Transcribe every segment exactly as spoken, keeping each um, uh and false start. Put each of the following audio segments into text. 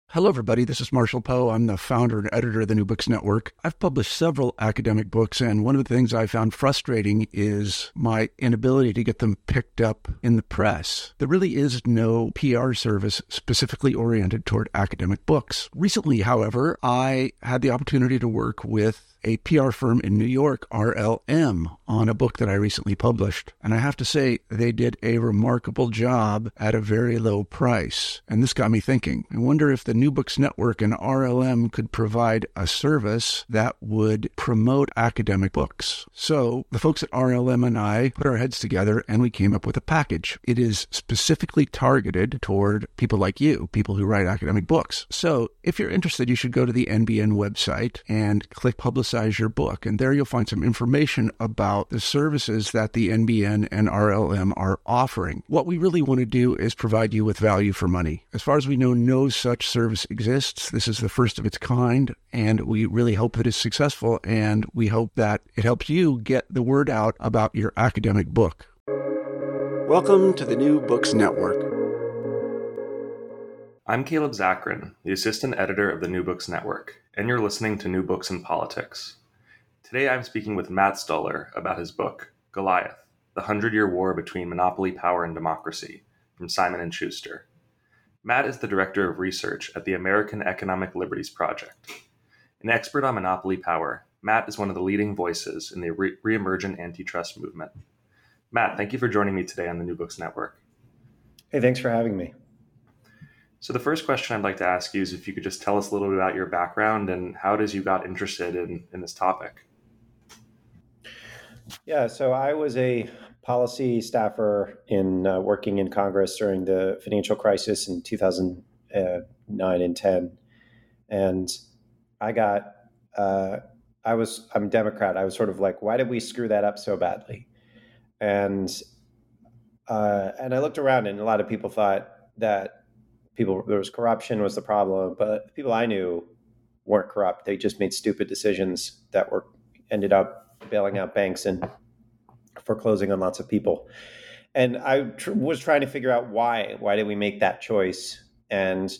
Hello, everybody. This is Marshall Poe. I'm the founder and editor of the New Books Network. I've published several academic books, and one of the things I found frustrating is my inability to get them picked up in the press. There really is no P R service specifically oriented toward academic books. Recently, however, I had the opportunity to work with a P R firm in New York, R L M, on a book that I recently published. And I have to say, they did a remarkable job at a very low price. And this got me thinking. I wonder if the New Books Network and R L M could provide a service that would promote academic books. So the folks at R L M and I put our heads together and we came up with a package. It is specifically targeted toward people like you, people who write academic books. So if you're interested, you should go to the N B N website and click Publicize your book. And there you'll find some information about the services that the N B N and R L M are offering. What we really want to do is provide you with value for money. As far as we know, no such service exists. This is the first of its kind, and we really hope that it's successful, and we hope that it helps you get the word out about your academic book. Welcome to the New Books Network. I'm Caleb Zakarin, the assistant editor of the New Books Network, and you're listening to New Books in Politics. Today I'm speaking with Matt Stoller about his book, Goliath, The Hundred-Year War Between Monopoly Power and Democracy, from Simon and Schuster. Matt is the director of research at the American Economic Liberties Project. An expert on monopoly power, Matt is one of the leading voices in the re- re-emergent antitrust movement. Matt, thank you for joining me today on the New Books Network. Hey, thanks for having me. So the first question I'd like to ask you is if you could just tell us a little bit about your background and how it is you got interested in, in this topic. Yeah, so I was a policy staffer in uh, working in Congress during the financial crisis in two thousand nine and ten. And I got, uh, I was, I'm a Democrat. I was sort of like, why did we screw that up so badly? And, uh, and I looked around and a lot of people thought that people, there was corruption was the problem, but the people I knew weren't corrupt. They just made stupid decisions that were ended up bailing out banks and foreclosing on lots of people. And I tr- was trying to figure out why. Why did we make that choice? And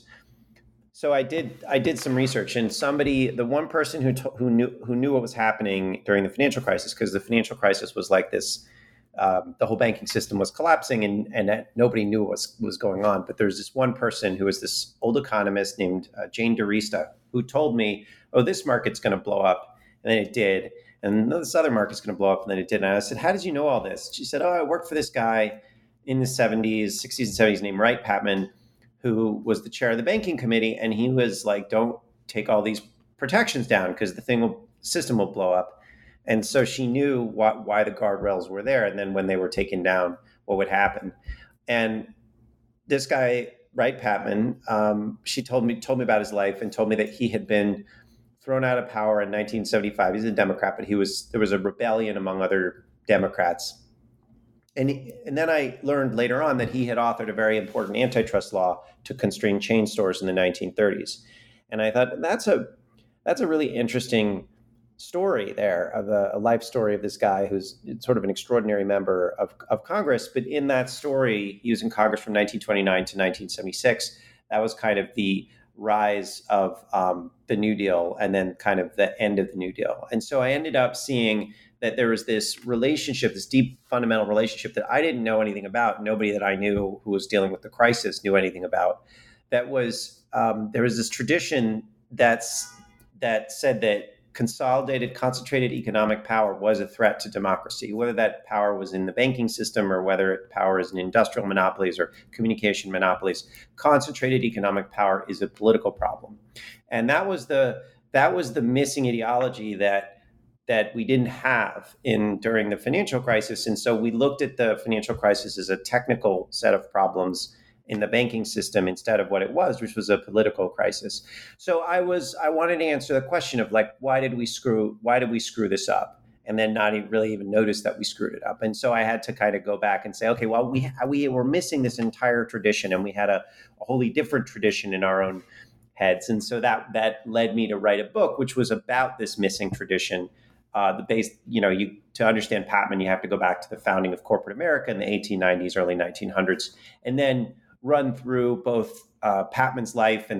so I did. I did some research, and somebody, the one person who to, who knew who knew what was happening during the financial crisis, because the financial crisis was like this. Um, the whole banking system was collapsing, and and nobody knew what was, was going on. But there's this one person who was this old economist named uh, Jane DiResta, who told me, "Oh, this market's going to blow up," and then it did. And this other market's going to blow up, and then it did. And I said, "How did you know all this?" She said, "Oh, I worked for this guy in the seventies, sixties, and seventies named Wright Patman, who was the chair of the banking committee, and he was like, don't take all these protections down because the thing will system will blow up." And so she knew what, why the guardrails were there, and then when they were taken down, what would happen. And this guy, Wright Patman, um, she told me told me about his life and told me that he had been thrown out of power in nineteen seventy-five. He's a Democrat, but he was there was a rebellion among other Democrats. And, he, and then I learned later on that he had authored a very important antitrust law to constrain chain stores in the nineteen thirties. And I thought that's a that's a really interesting story there of a, a life story of this guy who's sort of an extraordinary member of, of Congress. But in that story, he was in Congress from nineteen twenty-nine to nineteen seventy-six. That was kind of the rise of um, the New Deal and then kind of the end of the New Deal. And so I ended up seeing that there was this relationship, this deep fundamental relationship that I didn't know anything about. Nobody that I knew who was dealing with the crisis knew anything about. That was, um, there was this tradition that's that said that consolidated, concentrated economic power was a threat to democracy, whether that power was in the banking system or whether power is in industrial monopolies or communication monopolies. Concentrated economic power is a political problem. And that was the that was the missing ideology that that we didn't have in during the financial crisis. And so we looked at the financial crisis as a technical set of problems in the banking system instead of what it was, which was a political crisis. So I was I wanted to answer the question of like, why did we screw why did we screw this up? And then not even really even notice that we screwed it up. And so I had to kind of go back and say, okay, well, we we were missing this entire tradition, and we had a, a wholly different tradition in our own heads. And so that that led me to write a book, which was about this missing tradition. Uh, the base, you know, you to understand Patman, you have to go back to the founding of corporate America in the eighteen nineties, early nineteen hundreds, and then run through both uh, Patman's life and the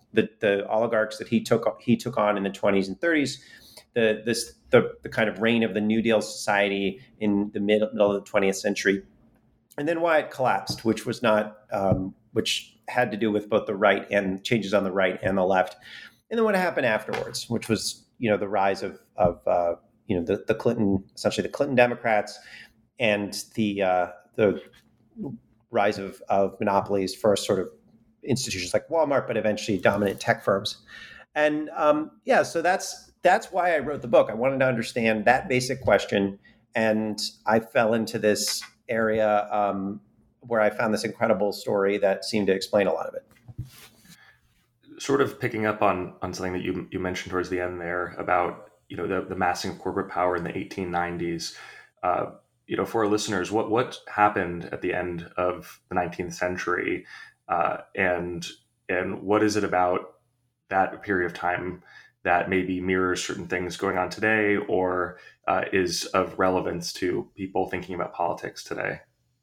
the the oligarchs that he took he took on in the twenties and thirties, the this the the kind of reign of the New Deal society in the mid, middle of the twentieth century, and then why it collapsed, which was not um, which had to do with both the right and changes on the right and the left, and then what happened afterwards, which was you know the rise of of uh, you know the the Clinton essentially the Clinton Democrats and the uh, the rise of, of monopolies, first sort of institutions like Walmart, but eventually dominant tech firms. And um, yeah, so that's that's why I wrote the book. I wanted to understand that basic question. And I fell into this area um, where I found this incredible story that seemed to explain a lot of it. Sort of picking up on, on something that you you mentioned towards the end there about, you know, the, the massing of corporate power in the eighteen nineties. Uh, you know, for our listeners, what, what happened at the end of the nineteenth century, uh, and and what is it about that period of time that maybe mirrors certain things going on today, or uh, is of relevance to people thinking about politics today?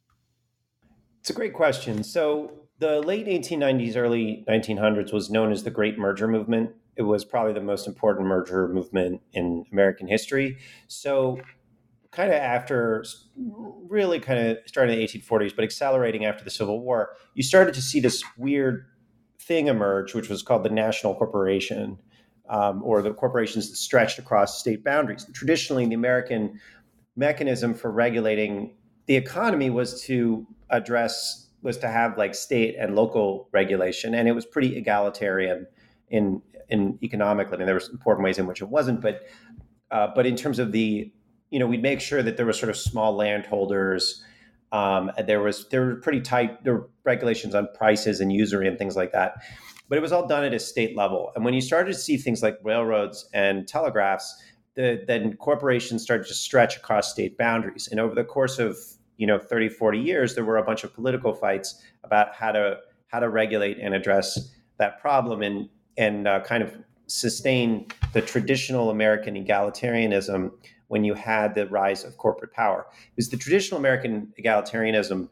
It's a great question. So the late eighteen nineties, early nineteen hundreds was known as the Great Merger Movement. It was probably the most important merger movement in American history. So kind of after, really kind of starting in the eighteen forties, but accelerating after the Civil War, you started to see this weird thing emerge, which was called the national corporation, um, or the corporations that stretched across state boundaries. Traditionally, the American mechanism for regulating the economy was to address, was to have like state and local regulation, and it was pretty egalitarian in in economically. I mean, there was important ways in which it wasn't, but uh, but in terms of the you know, we'd make sure that there were sort of small landholders. Um, there was there were pretty tight there were regulations on prices and usury and things like that. But it was all done at a state level. And when you started to see things like railroads and telegraphs, the, then corporations started to stretch across state boundaries. And over the course of you know thirty, forty years, there were a bunch of political fights about how to how to regulate and address that problem and and uh, kind of sustain the traditional American egalitarianism when you had the rise of corporate power. Because the traditional American egalitarianism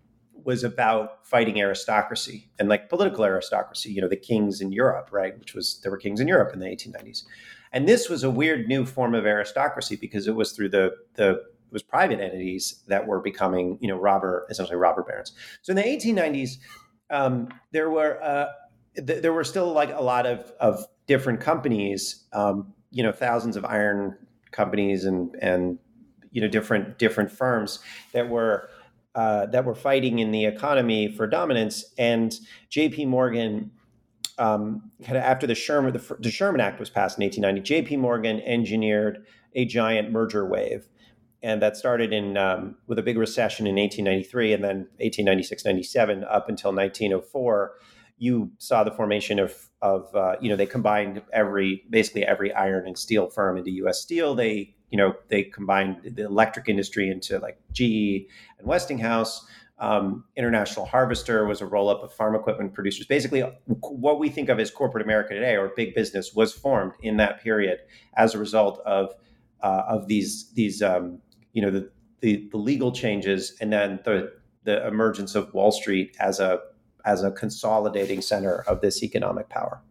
was about fighting aristocracy and like political aristocracy, you know, the kings in Europe, right? Which was, there were kings in Europe in the eighteen nineties. And this was a weird new form of aristocracy because it was through the, the it was private entities that were becoming, you know, robber, essentially robber barons. So in the eighteen nineties, um, there were, uh, th- there were still like a lot of, of different companies, um, you know, thousands of iron companies and and you know different different firms that were uh, that were fighting in the economy for dominance. And J P Morgan, um, kind of after the Sherman the, the Sherman Act was passed in eighteen ninety, J P Morgan engineered a giant merger wave, and that started in um, with a big recession in eighteen ninety-three, and then eighteen ninety-six ninety-seven up until nineteen oh four. You saw the formation of, of uh, you know, they combined every, basically every iron and steel firm into U S Steel. They, you know, they combined the electric industry into like G E and Westinghouse. Um, International Harvester was a roll-up of farm equipment producers. Basically, what we think of as corporate America today, or big business, was formed in that period as a result of uh, of these these um, you know the, the the legal changes, and then the the emergence of Wall Street as a as a consolidating center of this economic power.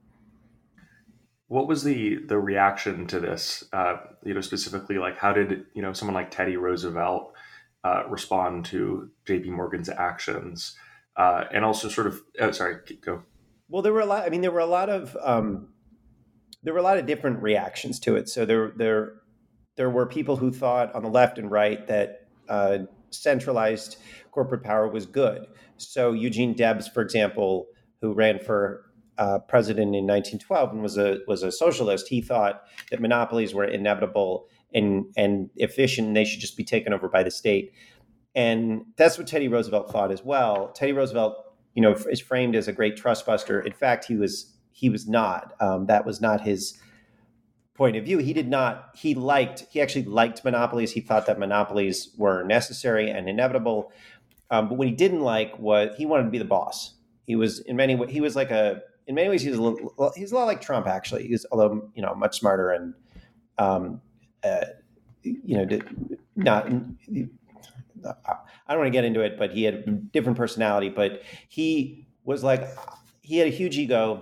What was the the reaction to this? Uh, you know, specifically, like how did you know someone like Teddy Roosevelt uh, respond to J P Morgan's actions, uh, and also sort of? Oh, sorry, go. Well, there were a lot. I mean, there were a lot of um, there were a lot of different reactions to it. So there there there were people who thought on the left and right that uh, centralized corporate power was good. So Eugene Debs, for example, who ran for uh, president in nineteen twelve and was a was a socialist, he thought that monopolies were inevitable and and efficient, and they should just be taken over by the state. And that's what Teddy Roosevelt thought as well. Teddy Roosevelt, you know, is framed as a great trust buster. In fact, he was he was not. Um, that was not his point of view. He did not. He liked. He actually liked monopolies. He thought that monopolies were necessary and inevitable. Um, but what he didn't like was he wanted to be the boss. He was in many ways, he was like a, in many ways, he was a little, he's a lot like Trump, actually. He was, although, you know, much smarter and, um, uh, you know, not, I don't want to get into it, but he had a different personality, but he was like, he had a huge ego.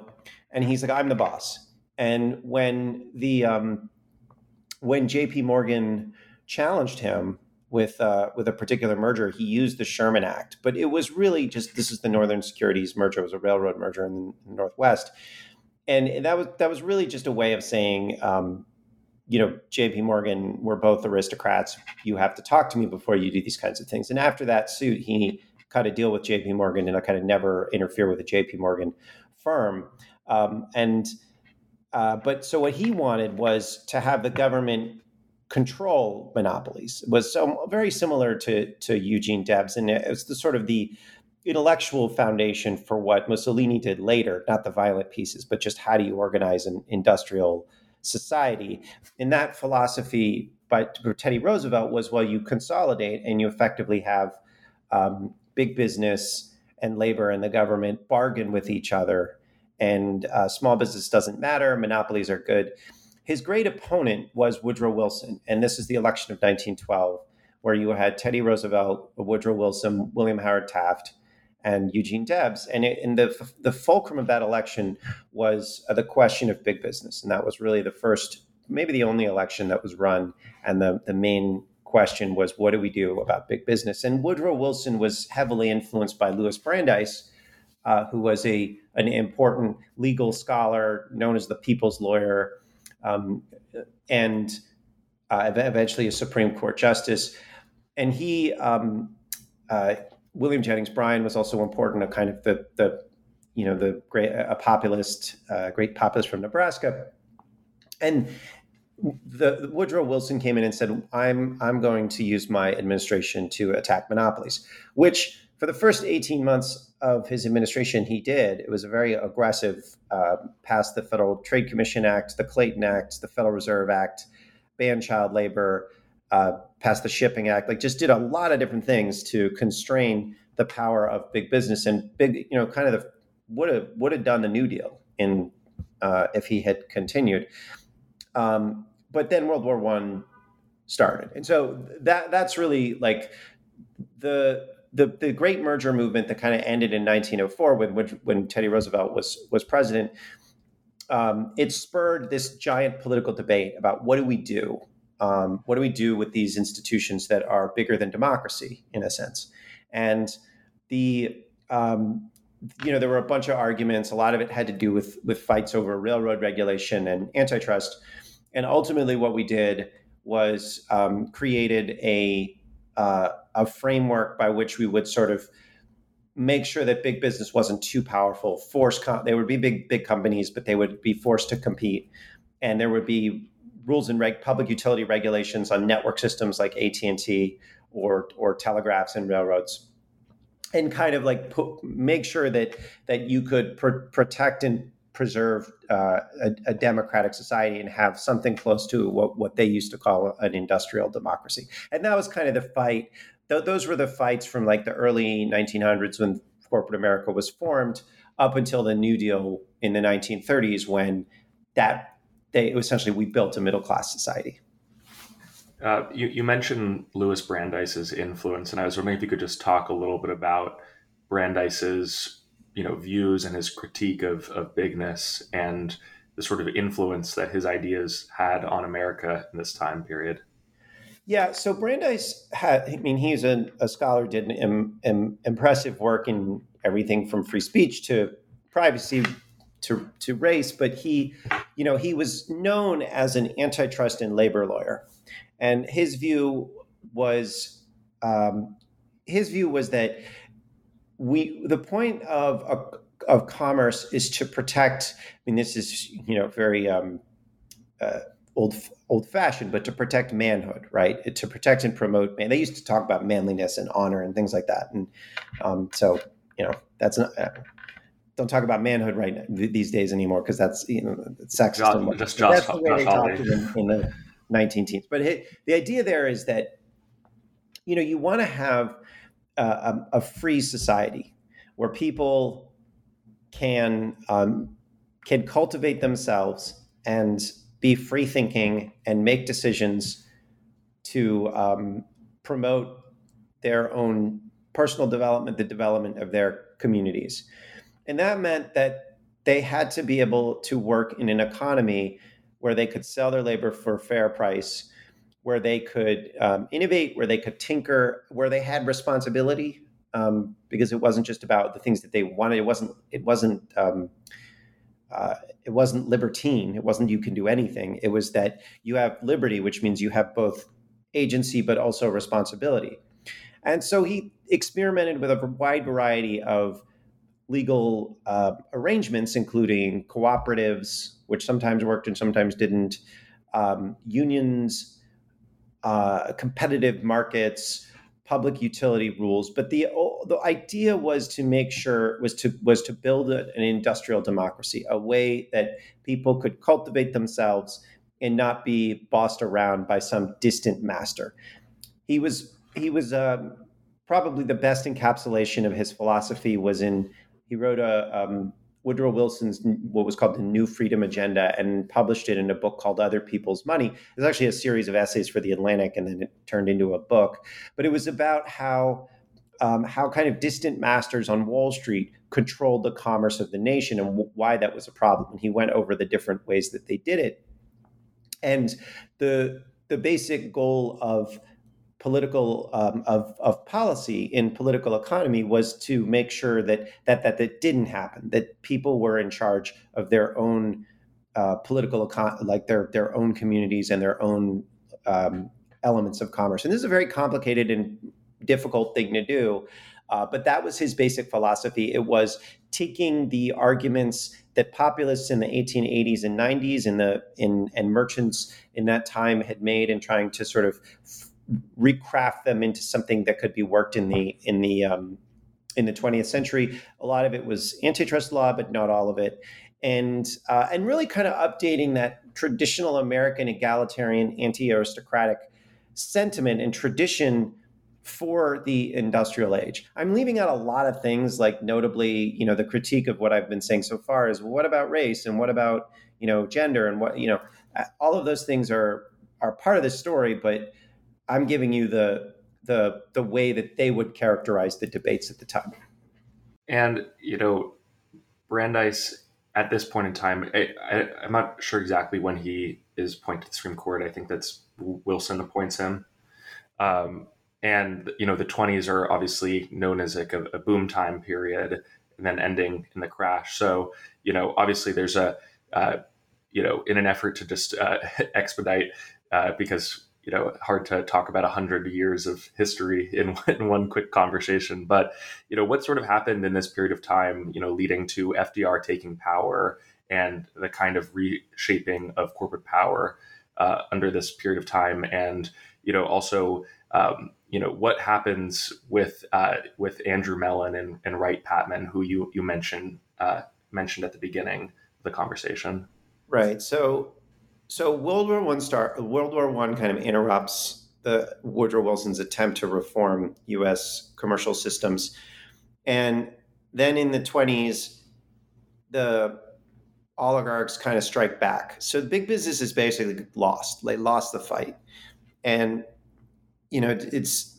and he's like, I'm the boss. And when the um, when J P Morgan challenged him with uh, with a particular merger, he used the Sherman Act, but it was really just, this is the Northern Securities merger. It was a railroad merger in the, in the Northwest, and that was that was really just a way of saying, um, you know, J P Morgan, we're both aristocrats. You have to talk to me before you do these kinds of things. And after that suit, he cut a deal with J P Morgan and I kind of never interfere with a J P Morgan firm. Um, and uh, but so what he wanted was to have the government control monopolies. It was so very similar to to Eugene Debs, and it was the sort of the intellectual foundation for what Mussolini did later, not the violent pieces, but just how do you organize an industrial society. And that philosophy by Teddy Roosevelt was, well, you consolidate and you effectively have um, big business and labor and the government bargain with each other. And uh, small business doesn't matter. Monopolies are good. His great opponent was Woodrow Wilson. And this is the election of nineteen twelve, where you had Teddy Roosevelt, Woodrow Wilson, William Howard Taft, and Eugene Debs. And, it, and the, the fulcrum of that election was uh, the question of big business. And that was really the first, maybe the only election that was run. And the, the main question was, what do we do about big business? And Woodrow Wilson was heavily influenced by Louis Brandeis, uh, who was a an important legal scholar known as the people's lawyer, um, and uh, eventually a Supreme Court justice. And he... Um, uh, William Jennings Bryan was also important, a kind of the, the you know, the great, a populist, uh, great populist from Nebraska. And the Woodrow Wilson came in and said, I'm, I'm going to use my administration to attack monopolies, which for the first eighteen months of his administration, he did. It was a very aggressive, uh, passed the Federal Trade Commission Act, the Clayton Act, the Federal Reserve Act, banned child labor, uh, passed the Shipping Act, like just did a lot of different things to constrain the power of big business and big, you know, kind of the, would have would have done the New Deal in uh, if he had continued. Um, but then World War One started, and so that that's really like the the the great merger movement that kind of ended in nineteen oh four when when, when Teddy Roosevelt was was president. Um, it spurred this giant political debate about what do we do. Um, what do we do with these institutions that are bigger than democracy, in a sense? And the, um, you know, there were a bunch of arguments. A lot of it had to do with with fights over railroad regulation and antitrust. And ultimately, what we did was um, created a uh, a framework by which we would sort of make sure that big business wasn't too powerful. Force com- they would be big big companies, but they would be forced to compete, and there would be rules and reg- public utility regulations on network systems like A T and T or or telegraphs and railroads, and kind of like put, make sure that that you could pr- protect and preserve uh, a, a democratic society and have something close to what, what they used to call an industrial democracy. And that was kind of the fight. Th- those were the fights from like the early nineteen hundreds when corporate America was formed up until the New Deal in the nineteen thirties, when that They, essentially, we built a middle-class society. Uh, you, you mentioned Louis Brandeis's influence, and I was wondering if you could just talk a little bit about Brandeis's, you know, views and his critique of, of bigness and the sort of influence that his ideas had on America in this time period. Yeah, so Brandeis had, I mean, he's a, a scholar, did an im, im, impressive work in everything from free speech to privacy to to race, but he, you know, he was known as an antitrust and labor lawyer, and his view was um, his view was that we the point of of, of commerce is to protect. I mean, this is you know very um, uh, old old fashioned, but to protect manhood, right? To protect and promote man. They used to talk about manliness and honor and things like that, and um, so you know that's not. Uh, Don't talk about manhood right now, these days anymore because that's you know it's sexist. Just, just, just, that's the way they talked in, in the nineteen teens. But hey, the idea there is that you know you want to have a, a free society where people can um, can cultivate themselves and be free thinking and make decisions to um, promote their own personal development, the development of their communities. And that meant that they had to be able to work in an economy where they could sell their labor for a fair price, where they could um, innovate, where they could tinker, where they had responsibility, um, because it wasn't just about the things that they wanted. It wasn't. It wasn't. Um, uh, it wasn't libertine. It wasn't you can do anything. It was that you have liberty, which means you have both agency but also responsibility. And so he experimented with a wide variety of legal uh, arrangements, including cooperatives, which sometimes worked and sometimes didn't, um, unions, uh, competitive markets, public utility rules. But the the idea was to make sure was to was to build a, an industrial democracy, a way that people could cultivate themselves and not be bossed around by some distant master. He was he was um, probably the best encapsulation of his philosophy was in. He wrote a um, Woodrow Wilson's what was called the New Freedom Agenda and published it in a book called Other People's Money. It was actually a series of essays for the Atlantic, and then it turned into a book. But it was about how um, how kind of distant masters on Wall Street controlled the commerce of the nation and w- why that was a problem. And he went over the different ways that they did it. And the the basic goal of political um, of of policy in political economy was to make sure that that that that didn't happen. That people were in charge of their own uh, political econ- like their their own communities and their own um, elements of commerce. And this is a very complicated and difficult thing to do. Uh, but that was his basic philosophy. It was taking the arguments that populists in the eighteen eighties and nineties and the in and merchants in that time had made and trying to sort of f- recraft them into something that could be worked in the in the um, in the twentieth century. A lot of it was antitrust law, but not all of it, and uh, and really kind of updating that traditional American egalitarian, anti-aristocratic sentiment and tradition for the industrial age. I'm leaving out a lot of things, like notably, you know, the critique of what I've been saying so far is, well, what about race and what about, you know, gender and what, you know, all of those things are are part of the story, but I'm giving you the the the way that they would characterize the debates at the time. And, you know, Brandeis, at this point in time, I, I, I'm not sure exactly when he is appointed to the Supreme Court. I think that's Wilson appoints him. Um, and, you know, the twenties are obviously known as like a, a boom time period and then ending in the crash. So, you know, obviously there's a, uh, you know, in an effort to just uh, expedite, uh, because you know, hard to talk about a hundred years of history in, in one quick conversation. But, you know, what sort of happened in this period of time, you know, leading to F D R taking power and the kind of reshaping of corporate power uh, under this period of time. And, you know, also, um, you know, what happens with uh, with Andrew Mellon and, and Wright Patman, who you, you mentioned, uh, mentioned at the beginning of the conversation. Right. So So World War One start. World War One kind of interrupts the Woodrow Wilson's attempt to reform U S commercial systems, and then in the twenties, the oligarchs kind of strike back. So the big business is basically lost. They lost the fight, and you know it's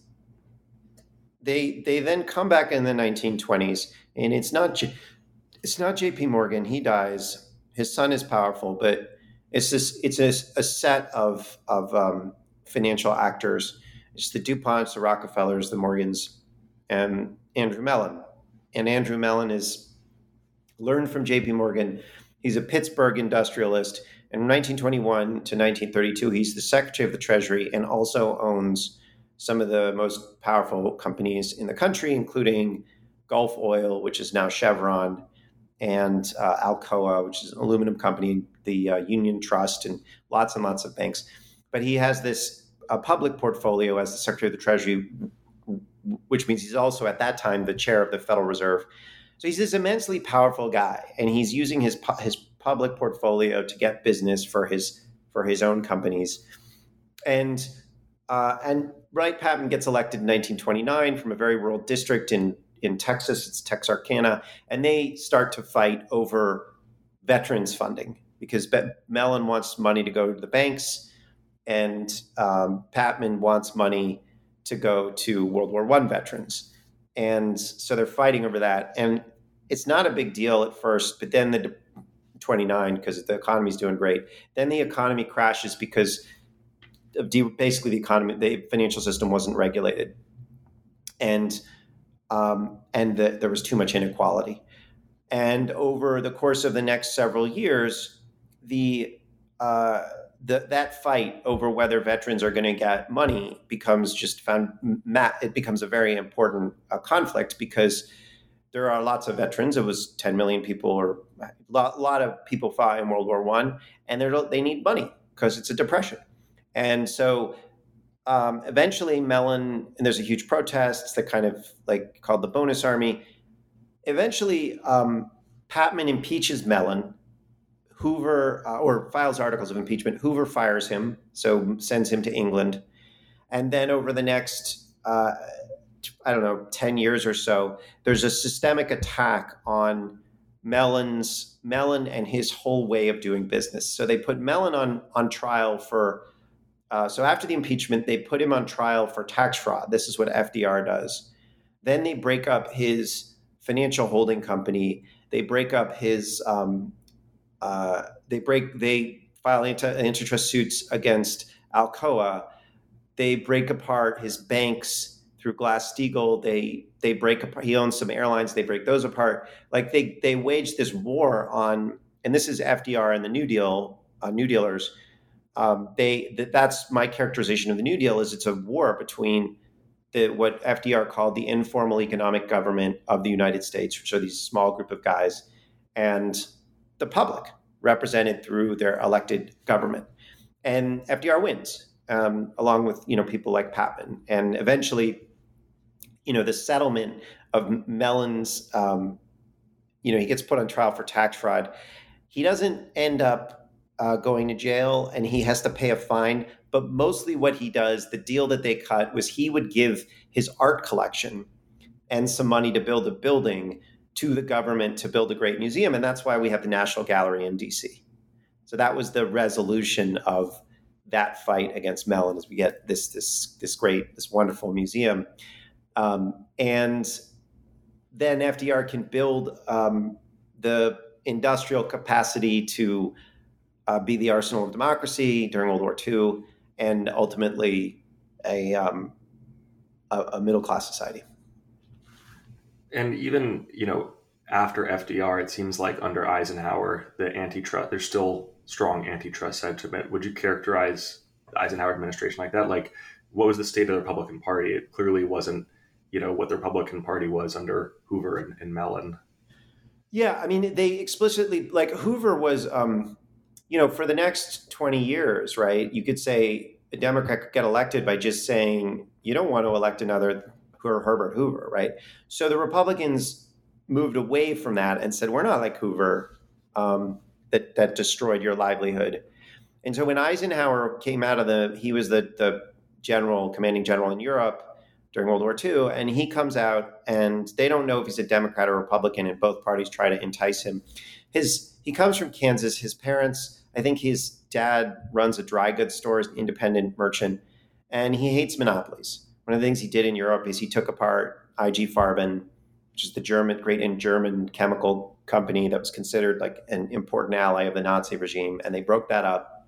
they they then come back in the nineteen twenties, and it's not it's not J P Morgan. He dies. His son is powerful, but It's this. It's a, a set of of um, financial actors. It's the DuPonts, the Rockefellers, the Morgans, and Andrew Mellon. And Andrew Mellon is learned from J P Morgan. He's a Pittsburgh industrialist. And from nineteen twenty-one to nineteen thirty-two, he's the Secretary of the Treasury and also owns some of the most powerful companies in the country, including Gulf Oil, which is now Chevron, and uh, Alcoa, which is an aluminum company, the uh, Union Trust, and lots and lots of banks. But he has this uh, public portfolio as the Secretary of the Treasury, which means he's also at that time the chair of the Federal Reserve. So he's this immensely powerful guy, and he's using his his public portfolio to get business for his for his own companies. And uh, and Wright Patman gets elected in nineteen twenty-nine from a very rural district in in Texas. It's Texarkana, and they start to fight over veterans funding because Mellon wants money to go to the banks, and um, Patman wants money to go to World War One veterans. And so they're fighting over that. And it's not a big deal at first, but then the twenty-nine because the economy's doing great. Then the economy crashes because of de- basically the economy, the financial system wasn't regulated, and um, and the, there was too much inequality. And over the course of the next several years, the uh, the, that fight over whether veterans are going to get money becomes just found. It becomes a very important uh, conflict because there are lots of veterans. It was ten million people, or a lot, lot of people fought in World War One, and they need money because it's a depression. And so um, eventually, Mellon, and there's a huge protest that kind of like called the Bonus Army. Eventually, um, Patman impeaches Mellon. Hoover, uh, or files articles of impeachment. Hoover fires him, so sends him to England. And then over the next, uh, I don't know, ten years or so, there's a systemic attack on Mellon's, Mellon and his whole way of doing business. So they put Mellon on, on trial for, uh, so after the impeachment, they put him on trial for tax fraud. This is what F D R does. Then they break up his financial holding company. They break up his, um, Uh, they break. They file anti, antitrust suits against Alcoa. They break apart his banks through Glass-Steagall. They they break apart. He owns some airlines. They break those apart. Like they they wage this war on. And this is F D R and the New Deal, uh, New Dealers. Um, they that, that's my characterization of the New Deal is it's a war between the what F D R called the informal economic government of the United States, which are these small group of guys, and the public represented through their elected government. And F D R wins, um, along with, you know, people like Patman. And eventually, you know, the settlement of Mellon's, um, you know, he gets put on trial for tax fraud. He doesn't end up uh, going to jail, and he has to pay a fine. But mostly what he does, the deal that they cut was he would give his art collection and some money to build a building to the government to build a great museum. And that's why we have the National Gallery in D C. So that was the resolution of that fight against Mellon, as we get this this this great, this wonderful museum. Um, and then F D R can build um, the industrial capacity to uh, be the arsenal of democracy during World War Two, and ultimately a, um, a, a middle-class society. And even, you know, after F D R, it seems like under Eisenhower, the antitrust, there's still strong antitrust sentiment. Would you characterize the Eisenhower administration like that? Like, what was the state of the Republican Party? It clearly wasn't, you know, what the Republican Party was under Hoover and, and Mellon. Yeah, I mean, they explicitly, like Hoover was, um, you know, for the next twenty years, right? You could say a Democrat could get elected by just saying, you don't want to elect another Herbert Hoover, right? So the Republicans moved away from that and said, we're not like Hoover, um, that that destroyed your livelihood. And so when Eisenhower came out of the, he was the, the general, commanding general in Europe during World War Two, and he comes out and they don't know if he's a Democrat or Republican, and both parties try to entice him. His He comes from Kansas. His parents, I think his dad runs a dry goods store, as an independent merchant, and he hates monopolies. One of the things he did in Europe is he took apart I G Farben, which is the German, great in German chemical company that was considered like an important ally of the Nazi regime, and they broke that up.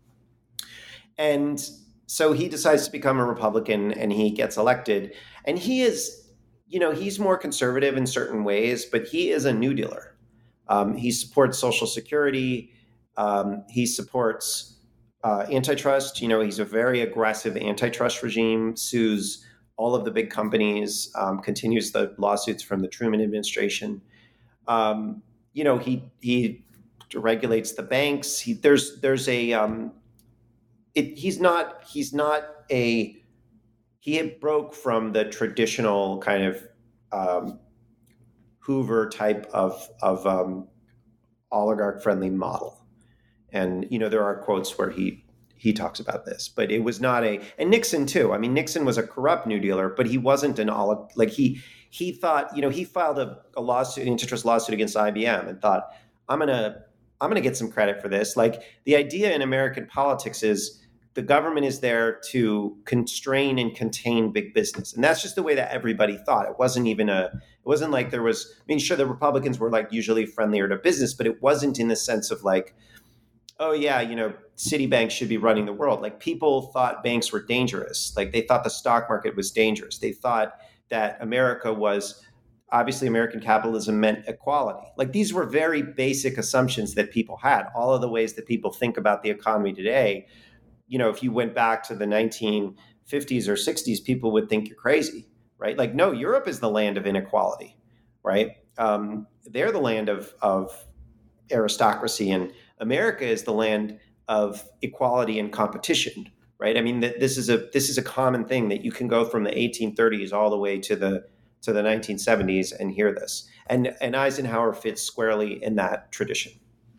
And so he decides to become a Republican, and he gets elected. And he is, you know, he's more conservative in certain ways, but he is a New Dealer. Um, he supports Social Security. Um, he supports Uh, antitrust. You know, he's a very aggressive antitrust regime, sues all of the big companies, um, continues the lawsuits from the Truman administration. Um, you know, he he regulates the banks. He, there's there's a um, it, he's not he's not a he broke from the traditional kind of um, Hoover type of of um, oligarch friendly model. And, you know, there are quotes where he he talks about this, but it was not a, and Nixon too. I mean, Nixon was a corrupt New Dealer, but he wasn't an all, like he, he thought, you know, he filed a, a lawsuit, an antitrust lawsuit against I B M and thought, I'm going to, I'm going to get some credit for this. Like the idea in American politics is the government is there to constrain and contain big business. And that's just the way that everybody thought. It wasn't even a, it wasn't like there was, I mean, sure, the Republicans were like usually friendlier to business, but it wasn't in the sense of like, oh yeah, you know, Citibank should be running the world. Like people thought banks were dangerous. Like they thought the stock market was dangerous. They thought that America was, obviously American capitalism meant equality. Like these were very basic assumptions that people had. All of the ways that people think about the economy today, you know, if you went back to the nineteen fifties or sixties, people would think you're crazy, right? Like, no, Europe is the land of inequality, right? Um, they're the land of, of aristocracy, and America is the land of equality and competition, right? I mean, th- this is a this is a common thing that you can go from the eighteen thirties all the way to the to the nineteen seventies and hear this, and and Eisenhower fits squarely in that tradition.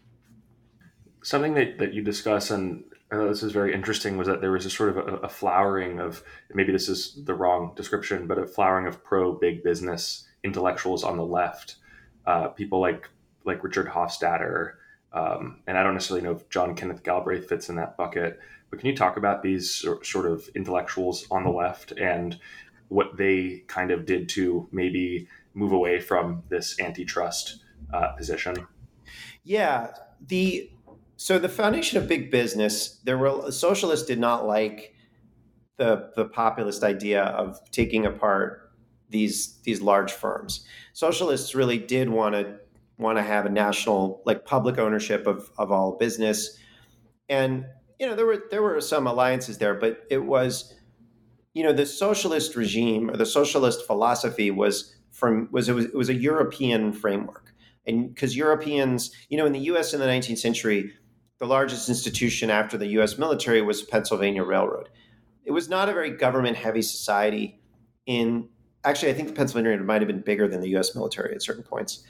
Something that, that you discuss, and I thought this is very interesting, was that there was a sort of a, a flowering of, maybe this is the wrong description, but a flowering of pro-big business intellectuals on the left, uh, people like like Richard Hofstadter, um, and I don't necessarily know if John Kenneth Galbraith fits in that bucket, but can you talk about these sort of intellectuals on the left and what they kind of did to maybe move away from this antitrust uh, position? Yeah, the so the foundation of big business, there were socialists did not like the the populist idea of taking apart these these large firms. Socialists really did want to want to have a national, like public ownership of of all business, and you know there were there were some alliances there, but it was, you know, the socialist regime or the socialist philosophy was from was it was it was a European framework, and because Europeans, you know, in the U S in the nineteenth century, the largest institution after the U S military was Pennsylvania Railroad. It was not a very government-heavy society. In actually, I think the Pennsylvania Railroad might have been bigger than the U S military at certain points.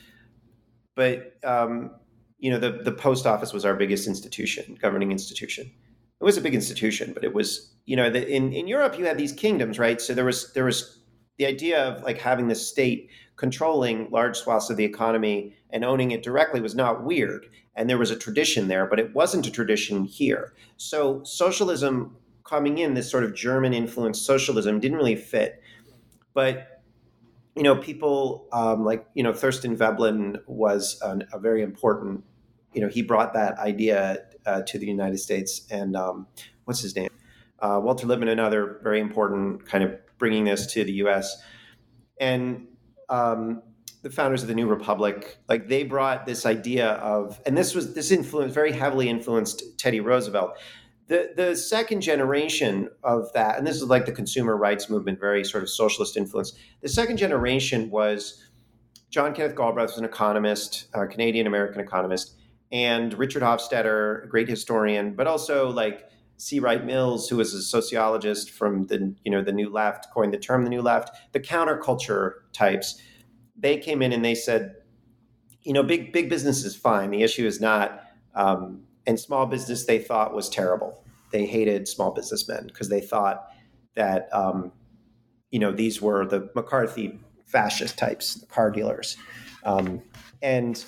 But um, you know, the the post office was our biggest institution, governing institution. It was a big institution, but it was, you know, the, in in Europe you had these kingdoms, right? So there was there was the idea of like having the state controlling large swaths of the economy and owning it directly was not weird. And there was a tradition there, but it wasn't a tradition here. So socialism coming in, this sort of German influenced socialism didn't really fit. But, you know, people um, like, you know, Thorstein Veblen was an, a very important, you know, he brought that idea uh, to the United States. And um, what's his name? Uh, Walter Lippmann, another very important kind of bringing this to the U S. And um, the founders of the New Republic, like they brought this idea of, and this was this influence very heavily influenced Teddy Roosevelt. The the second generation of that, and this is like the consumer rights movement, very sort of socialist influence. The second generation was John Kenneth Galbraith, was an economist, a Canadian American economist, and Richard Hofstadter, a great historian, but also like C. Wright Mills, who was a sociologist from the, you know, the New Left, coined the term the New Left, the counterculture types. They came in and they said, you know, big big business is fine. The issue is not, um, and small business they thought was terrible. They hated small businessmen because they thought that, um, you know, these were the McCarthy fascist types, the car dealers. Um, and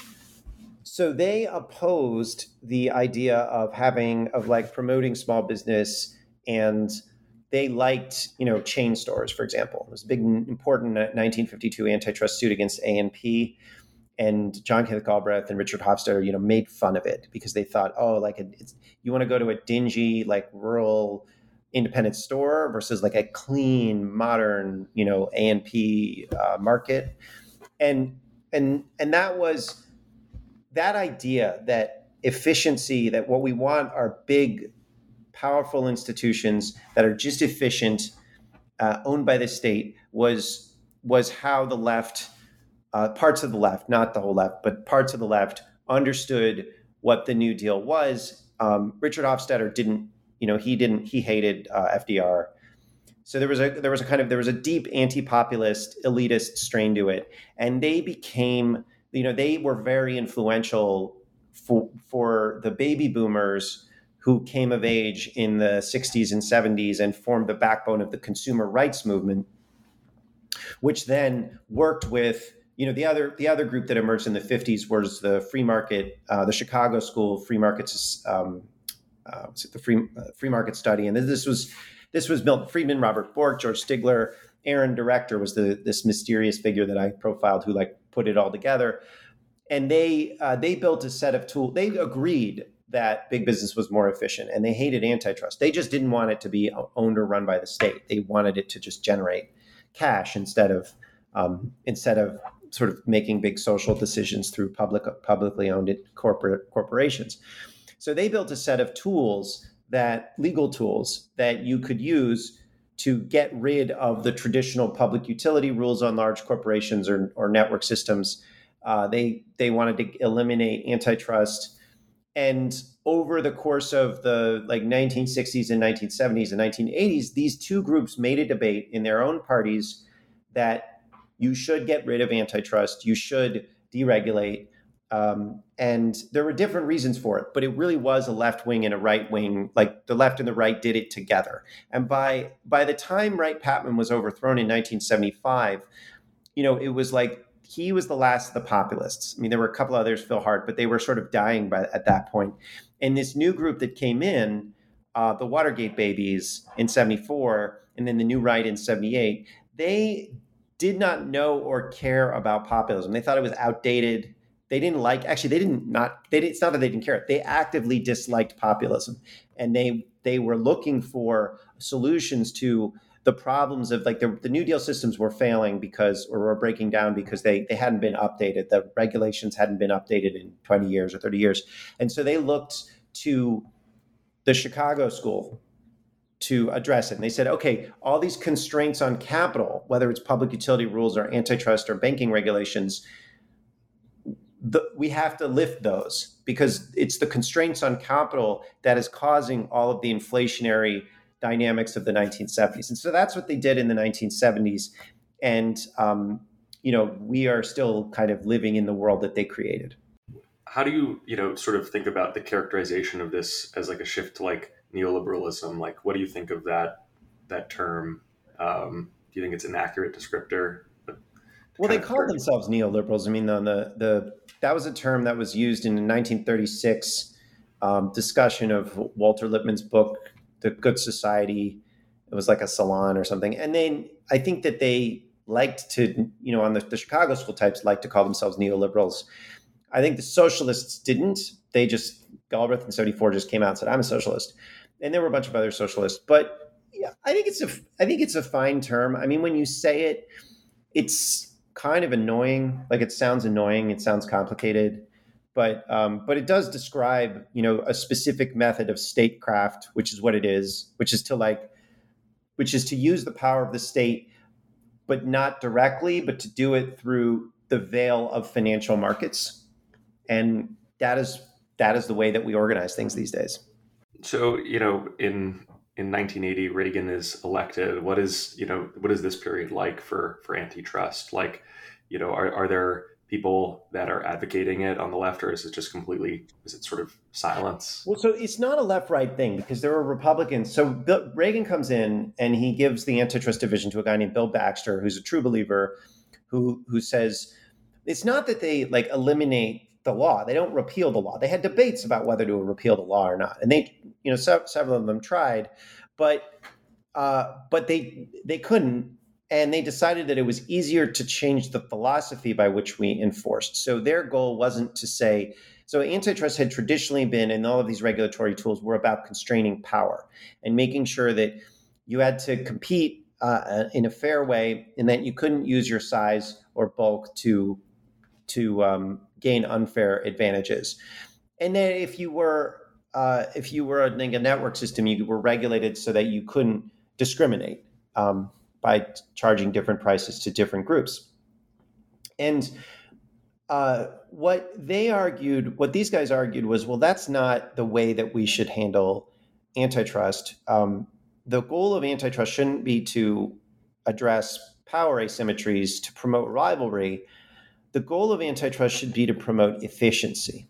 so they opposed the idea of having, of like promoting small business, and they liked, you know, chain stores, for example. There was a big, important nineteen fifty-two antitrust suit against A and P, and John Kenneth Galbraith and Richard Hofstadter, you know, made fun of it because they thought, oh, like it's, you want to go to a dingy, like rural independent store versus like a clean, modern, you know, A and P uh, market, and and and that was that idea that efficiency, that what we want are big, powerful institutions that are just efficient, uh, owned by the state, was was how the left, uh, parts of the left, not the whole left, but parts of the left understood what the New Deal was. Um, Richard Hofstadter didn't, you know, he didn't, he hated uh, F D R. So there was a there was a kind of there was a deep anti-populist, elitist strain to it, and they became, you know, they were very influential for for the baby boomers who came of age in the sixties and seventies and formed the backbone of the consumer rights movement, which then worked with, you know, the other the other group that emerged in the fifties was the free market, uh, the Chicago School Free Market um, uh, what's it, the free uh, free market study, and this was this was Milton Friedman, Robert Bork, George Stigler. Aaron Director was the this mysterious figure that I profiled who like put it all together. And they uh, they built a set of tools. They agreed that big business was more efficient, and they hated antitrust. They just didn't want it to be owned or run by the state. They wanted it to just generate cash instead of um, instead of sort of making big social decisions through public publicly owned corporate corporations. So they built a set of tools, that legal tools that you could use to get rid of the traditional public utility rules on large corporations or, or network systems. Uh, they they wanted to eliminate antitrust. And over the course of the like nineteen sixties and nineteen seventies and nineteen eighties, these two groups made a debate in their own parties that you should get rid of antitrust, you should deregulate. Um, and there were different reasons for it, but it really was a left wing and a right wing, like the left and the right did it together. And by by the time Wright-Patman was overthrown in nineteen seventy-five, you know, it was like he was the last of the populists. I mean, there were a couple others, Phil Hart, but they were sort of dying by at that point. And this new group that came in, uh, the Watergate babies in seventy-four, and then the new right in seventy-eight, they did not know or care about populism. They thought it was outdated. They didn't like, actually, they didn't not, they didn't, it's not that they didn't care. They actively disliked populism. And they they were looking for solutions to the problems of like the, the New Deal systems were failing because, or were breaking down because they they hadn't been updated. The regulations hadn't been updated in twenty years or thirty years. And so they looked to the Chicago School to address it. And they said, okay, all these constraints on capital, whether it's public utility rules or antitrust or banking regulations, The, we have to lift those because it's the constraints on capital that is causing all of the inflationary dynamics of the nineteen seventies. And so that's what they did in the nineteen seventies. And, um, you know, we are still kind of living in the world that they created. How do you, you know, sort of think about the characterization of this as like a shift to like neoliberalism? Like, what do you think of that, that term? Um, do you think it's an accurate descriptor? Well, they called themselves neoliberals. I mean, the, the the that was a term that was used in the nineteen thirty-six um, discussion of Walter Lippmann's book, The Good Society. It was like a salon or something. And then I think that they liked to, you know, on the, the Chicago School types liked to call themselves neoliberals. I think the socialists didn't. They just, Galbraith in seventy-four just came out and said, I'm a socialist. And there were a bunch of other socialists. But yeah, I think it's a I think it's a fine term. I mean, when you say it, it's kind of annoying. Like it sounds annoying. It sounds complicated, but um, but it does describe, you know, a specific method of statecraft, which is what it is, which is to like, which is to use the power of the state, but not directly, but to do it through the veil of financial markets, and that is that is the way that we organize things these days. So, you know, in in nineteen eighty, Reagan is elected. What is, you know, what is this period like for, for antitrust? Like, you know, are, are there people that are advocating it on the left, or is it just completely, is it sort of silence? Well, so it's not a left-right thing because there are Republicans. So Bill, Reagan comes in and he gives the antitrust division to a guy named Bill Baxter, who's a true believer, who who says, it's not that they like eliminate the law. They don't repeal the law. They had debates about whether to repeal the law or not. And they, you know, se- several of them tried, but uh, but they they couldn't. And they decided that it was easier to change the philosophy by which we enforced. So their goal wasn't to say, so antitrust had traditionally been, and all of these regulatory tools were about constraining power and making sure that you had to compete uh, in a fair way and that you couldn't use your size or bulk to to um, gain unfair advantages. And then if you were uh, if you were a, like a network system, you were regulated so that you couldn't discriminate um, by charging different prices to different groups. And uh, what they argued, what these guys argued was, well, that's not the way that we should handle antitrust. Um, the goal of antitrust shouldn't be to address power asymmetries, to promote rivalry. The goal of antitrust should be to promote efficiency.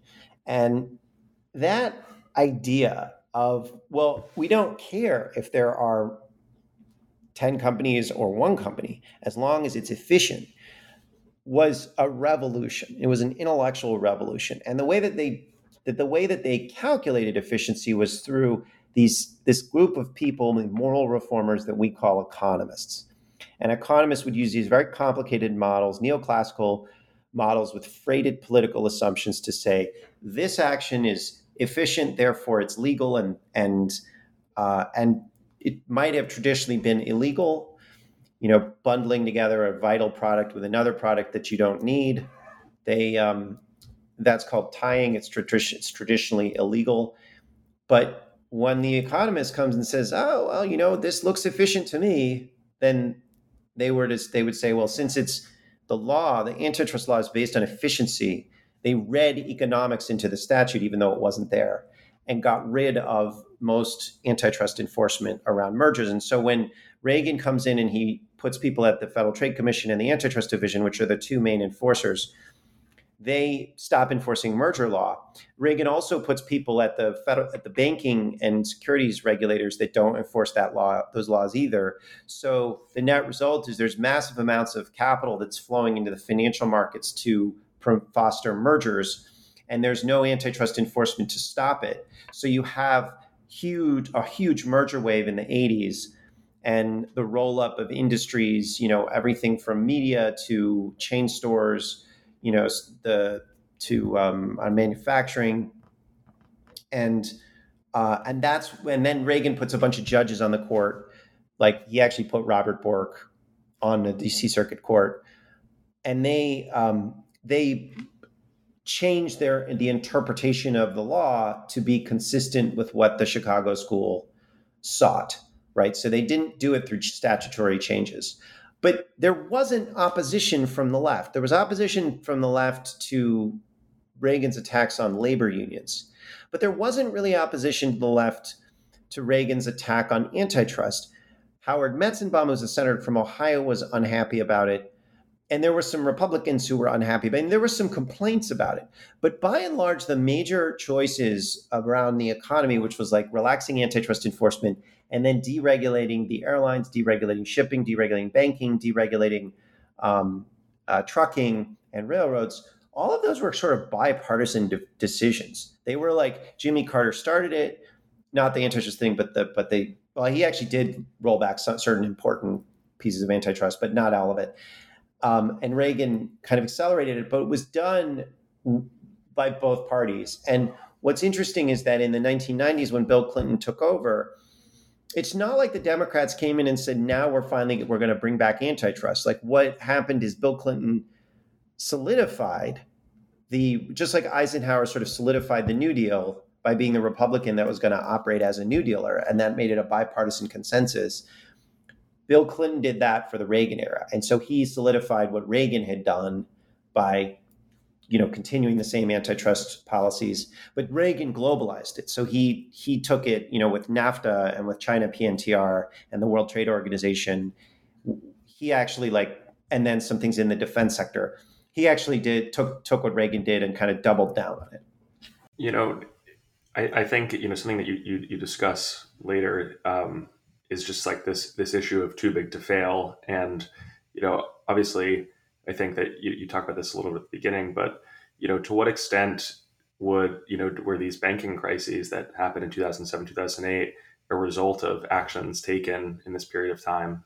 And that idea of, well, we don't care if there are ten companies or one company, as long as it's efficient, was a revolution. It was an intellectual revolution. And the way that they that the way that they calculated efficiency was through these this group of people, the moral reformers that we call economists. And economists would use these very complicated models, neoclassical models with freighted political assumptions to say this action is efficient, therefore it's legal, and and uh, and it might have traditionally been illegal. You know, bundling together a vital product with another product that you don't need. They um, that's called tying. It's, tradi- it's traditionally illegal. But when the economist comes and says, "Oh, well, you know, this looks efficient to me," then they were just they would say, "Well, since it's the law, the antitrust law is based on efficiency," they read economics into the statute, even though it wasn't there, and got rid of most antitrust enforcement around mergers. And so when Reagan comes in and he puts people at the Federal Trade Commission and the Antitrust Division, which are the two main enforcers, they stop enforcing merger law. Reagan also puts people at the federal, at the banking and securities regulators that don't enforce that law, those laws either. So the net result is there's massive amounts of capital that's flowing into the financial markets to foster mergers, and there's no antitrust enforcement to stop it. So you have huge a huge merger wave in the eighties, and the roll up of industries, you know, everything from media to chain stores, you know, the to um, on manufacturing, and uh, and that's and then Reagan puts a bunch of judges on the court, like he actually put Robert Bork on the D C Circuit Court, and they um, they changed their the interpretation of the law to be consistent with what the Chicago School sought, right? So they didn't do it through statutory changes. But there wasn't opposition from the left. There was opposition from the left to Reagan's attacks on labor unions. But there wasn't really opposition to the left to Reagan's attack on antitrust. Howard Metzenbaum, who's a senator from Ohio, was unhappy about it. And there were some Republicans who were unhappy, but and there were some complaints about it. But by and large, the major choices around the economy, which was like relaxing antitrust enforcement and then deregulating the airlines, deregulating shipping, deregulating banking, deregulating um, uh, trucking and railroads, all of those were sort of bipartisan de- decisions. They were like Jimmy Carter started it, not the antitrust thing, but the but they well, he actually did roll back some certain important pieces of antitrust, but not all of it. Um, and Reagan kind of accelerated it, but it was done by both parties. And what's interesting is that in the nineteen nineties, when Bill Clinton took over, it's not like the Democrats came in and said, now we're finally, we're going to bring back antitrust. Like what happened is Bill Clinton solidified the, just like Eisenhower sort of solidified the New Deal by being the Republican that was going to operate as a New Dealer. And that made it a bipartisan consensus. Bill Clinton did that for the Reagan era. And so he solidified what Reagan had done by, you know, continuing the same antitrust policies, but Reagan globalized it. So he he took it, you know, with NAFTA and with China P N T R and the World Trade Organization. He actually like, and then some things in the defense sector. He actually did took took what Reagan did and kind of doubled down on it. You know, I, I think, you know, something that you you, you discuss later um, is just like this this issue of too big to fail. And, you know, obviously, I think that you, you talk about this a little bit at the beginning, but, you know, to what extent would, you know, were these banking crises that happened in two thousand seven, two thousand eight a result of actions taken in this period of time?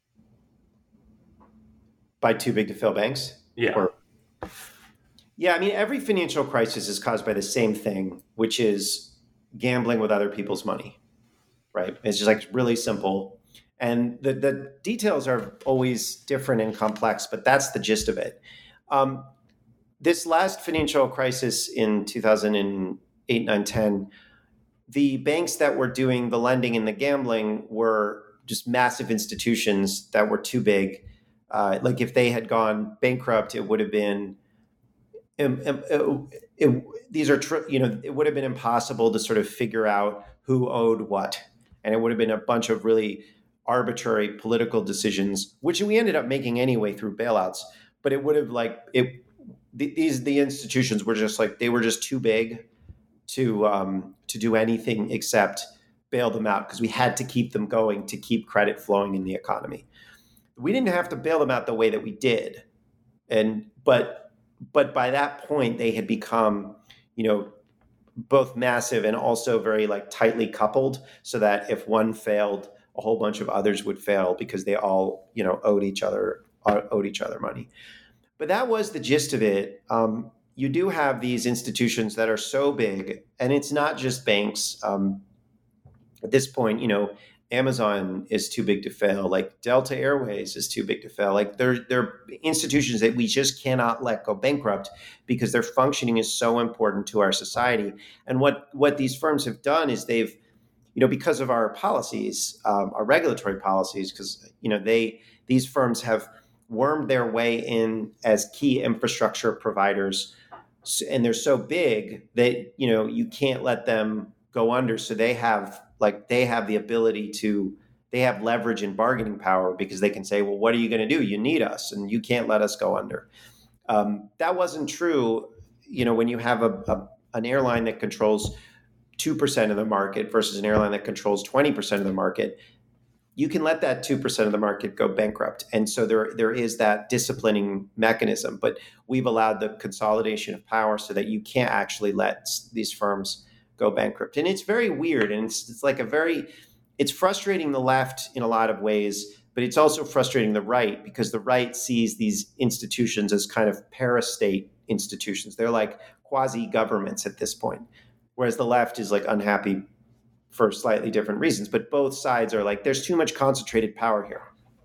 By too big to fail banks? Yeah. Or, yeah, I mean, every financial crisis is caused by the same thing, which is gambling with other people's money, right? It's just like really simple. And the, the details are always different and complex, but that's the gist of it. Um, this last financial crisis in two thousand eight, nine, ten, the banks that were doing the lending and the gambling were just massive institutions that were too big. Uh, like if they had gone bankrupt, it would have been, it, it, it, these are, tr- you know, it would have been impossible to sort of figure out who owed what. And it would have been a bunch of really arbitrary political decisions, which we ended up making anyway through bailouts. But it would have like, it, th- these, the institutions were just like, they were just too big to, um, to do anything except bail them out because we had to keep them going to keep credit flowing in the economy. We didn't have to bail them out the way that we did. And, but, but by that point they had become, you know, both massive and also very like tightly coupled, so that if one failed, a whole bunch of others would fail because they all, you know, owed each other owed each other money. But that was the gist of it. Um, you do have these institutions that are so big, and it's not just banks. Um, at this point, you know, Amazon is too big to fail. Like Delta Airways is too big to fail. Like they're they're institutions that we just cannot let go bankrupt because their functioning is so important to our society. And what what these firms have done is they've, you know, because of our policies, um, our regulatory policies, because you know they these firms have wormed their way in as key infrastructure providers, and they're so big that you know you can't let them go under. So they have like they have the ability to they have leverage and bargaining power because they can say, well, what are you going to do? You need us, and you can't let us go under. Um, that wasn't true, you know, when you have a, a an airline that controls two percent of the market versus an airline that controls twenty percent of the market. You can let that two percent of the market go bankrupt. And so there, there is that disciplining mechanism, but we've allowed the consolidation of power so that you can't actually let these firms go bankrupt. And it's very weird. And it's, it's like a very, it's frustrating the left in a lot of ways, but it's also frustrating the right because the right sees these institutions as kind of parastate institutions. They're like quasi-governments at this point, whereas the left is like unhappy for slightly different reasons, but both sides are like, there's too much concentrated power here.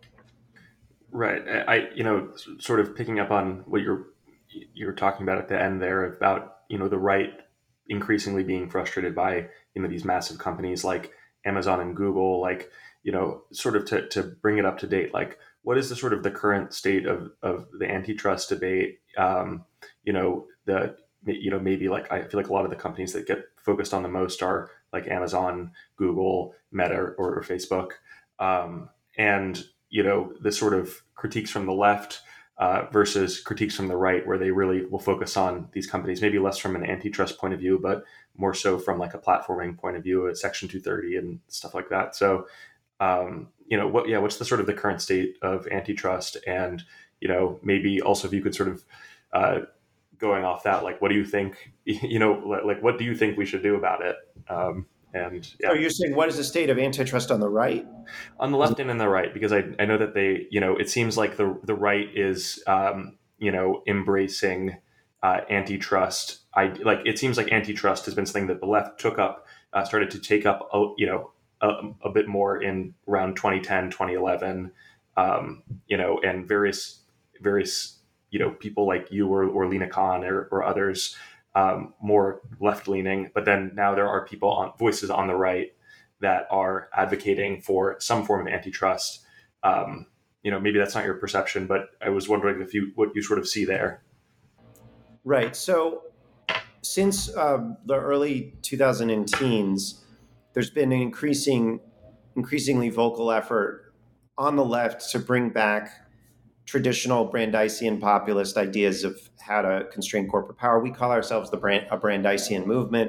Right. I, you know, sort of picking up on what you're, you're talking about at the end there about, you know, the right increasingly being frustrated by, you know, these massive companies like Amazon and Google, like, you know, sort of to, to bring it up to date, like what is the sort of the current state of, of the antitrust debate? Um, you know, the, you know, maybe like, I feel like a lot of the companies that get focused on the most are like Amazon, Google, Meta, or, or Facebook. Um, and, you know, the sort of critiques from the left uh, versus critiques from the right, where they really will focus on these companies, maybe less from an antitrust point of view, but more so from like a platforming point of view, a Section two thirty and stuff like that. So, um, you know, what, yeah, what's the sort of the current state of antitrust? And, you know, maybe also if you could sort of, uh, going off that, like, what do you think, you know, like, what do you think we should do about it? Um, and yeah. So you're saying, what is the state of antitrust on the right? On the left and on the right, because I, I know that they, you know, it seems like the the right is, um, you know, embracing uh, antitrust. I like, it seems like antitrust has been something that the left took up, uh, started to take up, you know, a, a bit more in around twenty ten, twenty eleven, um, you know, and various, various, you know, people like you or, or Lina Khan or, or others, um, more left-leaning. But then now there are people on voices on the right that are advocating for some form of antitrust. Um, you know, maybe that's not your perception, but I was wondering if you what you sort of see there. Right. So since um, the early two thousand teens, there's been an increasing, increasingly vocal effort on the left to bring back traditional Brandeisian populist ideas of how to constrain corporate power. We call ourselves the Brand, a Brandeisian movement.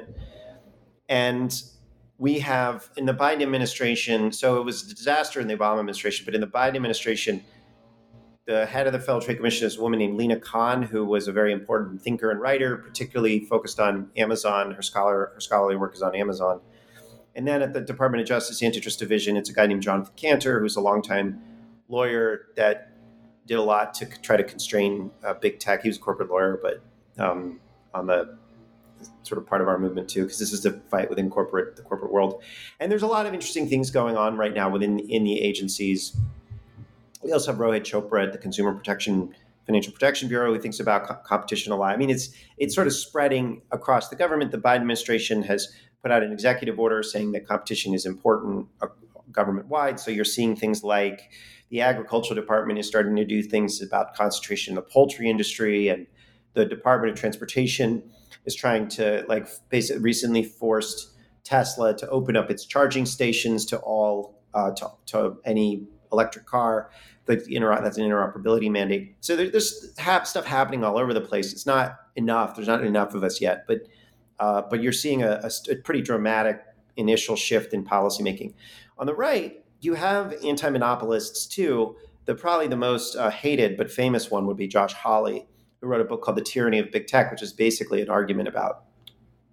And we have in the Biden administration, so it was a disaster in the Obama administration, but in the Biden administration, the head of the Federal Trade Commission is a woman named Lina Khan, who was a very important thinker and writer, particularly focused on Amazon. Her scholar, her scholarly work is on Amazon. And then at the Department of Justice Antitrust Division, it's a guy named Jonathan Cantor, who's a longtime lawyer that did a lot to try to constrain uh, big tech. He was a corporate lawyer, but um, on the sort of part of our movement too, because this is a fight within corporate the corporate world. And there's a lot of interesting things going on right now within in the agencies. We also have Rohit Chopra at the Consumer Protection Financial Protection Bureau, who thinks about co- competition a lot. I mean, it's it's sort of spreading across the government. The Biden administration has put out an executive order saying that competition is important uh, government-wide. So you're seeing things like the agricultural department is starting to do things about concentration in the poultry industry, and the Department of Transportation is trying to, like, basically recently forced Tesla to open up its charging stations to all uh, to, to any electric car. The inter- that's an interoperability mandate. So there, there's ha- stuff happening all over the place. It's not enough. There's not enough of us yet, but uh, but you're seeing a, a, a pretty dramatic initial shift in policymaking. On the right, you have anti-monopolists too. The probably the most uh, hated but famous one would be Josh Hawley, who wrote a book called The Tyranny of Big Tech, which is basically an argument about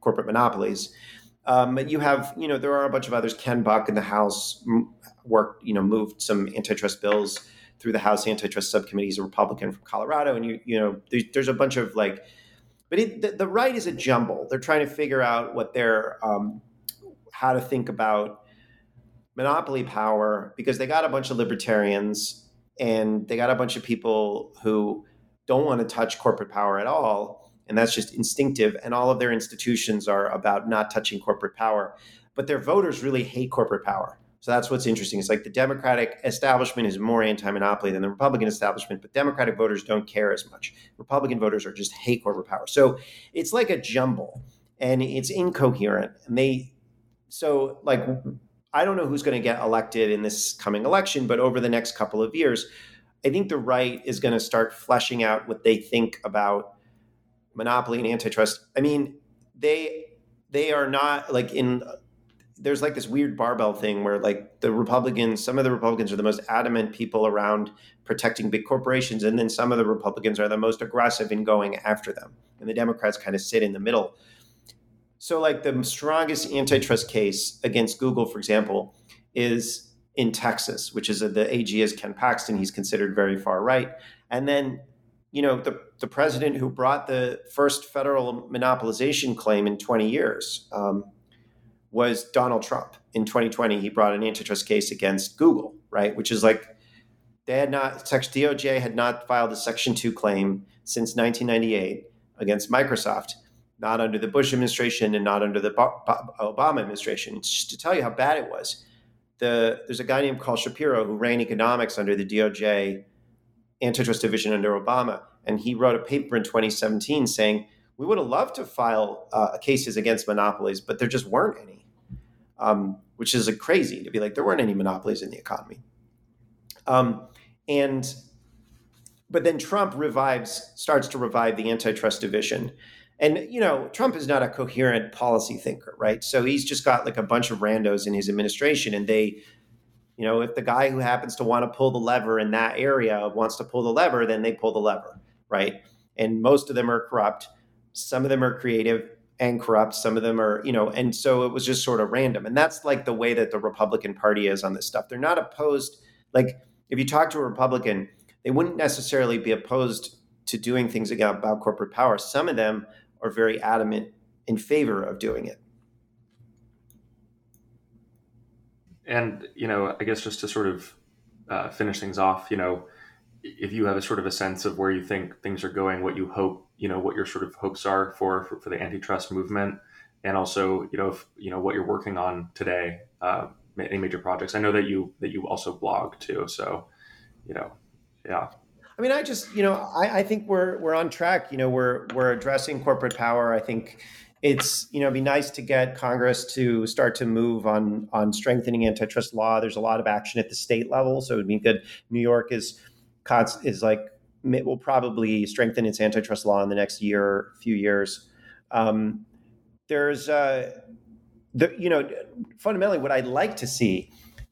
corporate monopolies. Um, you have, you know, there are a bunch of others. Ken Buck in the House worked, you know, moved some antitrust bills through the House Antitrust Subcommittee. He's a Republican from Colorado. And, you you know, there's, there's a bunch of like, but it, the, the right is a jumble. They're trying to figure out what their, um, how to think about monopoly power, because they got a bunch of libertarians and they got a bunch of people who don't want to touch corporate power at all. And that's just instinctive. And all of their institutions are about not touching corporate power. But their voters really hate corporate power. So that's what's interesting. It's like the Democratic establishment is more anti-monopoly than the Republican establishment, but Democratic voters don't care as much. Republican voters are just hate corporate power. So it's like a jumble and it's incoherent. And they, so like, I don't know who's going to get elected in this coming election, but over the next couple of years, I think the right is going to start fleshing out what they think about monopoly and antitrust. I mean, they they are not like in, there's like this weird barbell thing where like the Republicans, some of the Republicans are the most adamant people around protecting big corporations. And then some of the Republicans are the most aggressive in going after them. And the Democrats kind of sit in the middle. So like the strongest antitrust case against Google, for example, is in Texas, which is a, the A G is Ken Paxton. He's considered very far right. And then, you know, the, the president who brought the first federal monopolization claim in twenty years um, was Donald Trump. In twenty twenty, he brought an antitrust case against Google, right? Which is like, they had not, D O J had not filed a Section two claim since nineteen ninety-eight against Microsoft, not under the Bush administration and not under the Obama administration. It's just to tell you how bad it was. The, there's a guy named Carl Shapiro who ran economics under the D O J antitrust division under Obama. And he wrote a paper in twenty seventeen saying, we would have loved to file uh, cases against monopolies, but there just weren't any, um, which is a crazy to be like, there weren't any monopolies in the economy. Um, and, but then Trump revives, starts to revive the antitrust division. And, you know, Trump is not a coherent policy thinker, right? So he's just got like a bunch of randos in his administration, and they, you know, if the guy who happens to want to pull the lever in that area wants to pull the lever, then they pull the lever, right? And most of them are corrupt. Some of them are creative and corrupt. Some of them are, you know, and so it was just sort of random. And that's like the way that the Republican Party is on this stuff. They're not opposed. Like if you talk to a Republican, they wouldn't necessarily be opposed to doing things about corporate power. Some of them are very adamant in favor of doing it. And, you know, I guess just to sort of uh, finish things off, you know, if you have a sort of a sense of where you think things are going, what you hope, you know, what your sort of hopes are for, for, for the antitrust movement, and also, you know, if, you know, what you're working on today, uh, any major projects. I know that you, that you also blog too. So, you know, yeah. I mean, I just, you know, I, I think we're, we're on track. You know, we're, we're addressing corporate power. I think it's, you know, it'd be nice to get Congress to start to move on, on strengthening antitrust law. There's a lot of action at the state level. So it'd be good. New York is, is like, it will probably strengthen its antitrust law in the next year, few years. Um, there's, uh, the, you know, fundamentally what I'd like to see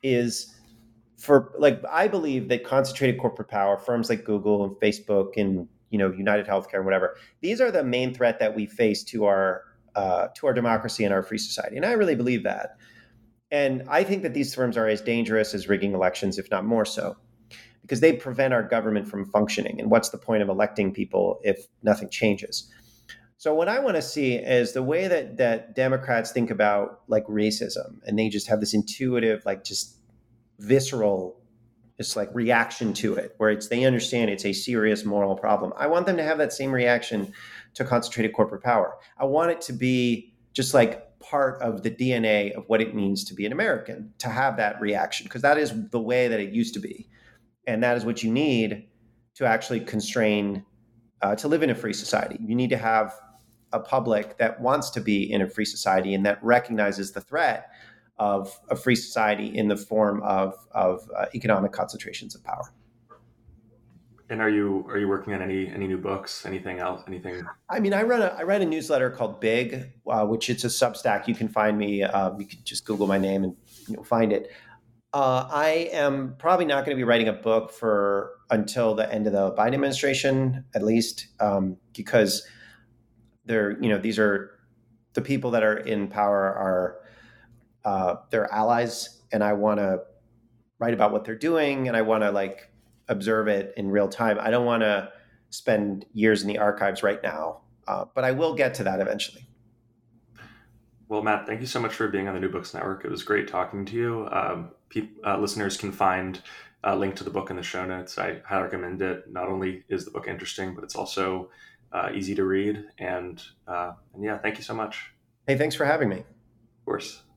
is for, like, I believe that concentrated corporate power, firms like Google and Facebook and, you know, United Healthcare and whatever, these are the main threat that we face to our, uh, to our democracy and our free society. And I really believe that. And I think that these firms are as dangerous as rigging elections, if not more so, because they prevent our government from functioning. And what's the point of electing people if nothing changes? So what I want to see is the way that that Democrats think about like racism, and they just have this intuitive, like just visceral, just like reaction to it, where it's they understand it's a serious moral problem. I want them to have that same reaction to concentrated corporate power. I want it to be just like part of the D N A of what it means to be an American, to have that reaction, because that is the way that it used to be. And that is what you need to actually constrain, uh, to live in a free society. You need to have a public that wants to be in a free society and that recognizes the threat of a free society in the form of, of uh, economic concentrations of power. And are you are you working on any any new books? Anything else? Anything? I mean, I run a I write a newsletter called Big, uh, which it's a Substack. You can find me. Uh, you can just Google my name and you'll find it. Uh, I am probably not going to be writing a book for until the end of the Biden administration, at least, um, because they're, you know, these are the people that are in power are uh, they're allies, and I want to write about what they're doing, and I want to like observe it in real time. I don't want to spend years in the archives right now, uh, but I will get to that eventually. Well, Matt, thank you so much for being on the New Books Network. It was great talking to you. Um, pe- uh, listeners can find a link to the book in the show notes. I highly recommend it. Not only is the book interesting, but it's also uh, easy to read. And, uh, and yeah, thank you so much. Hey, thanks for having me. Of course.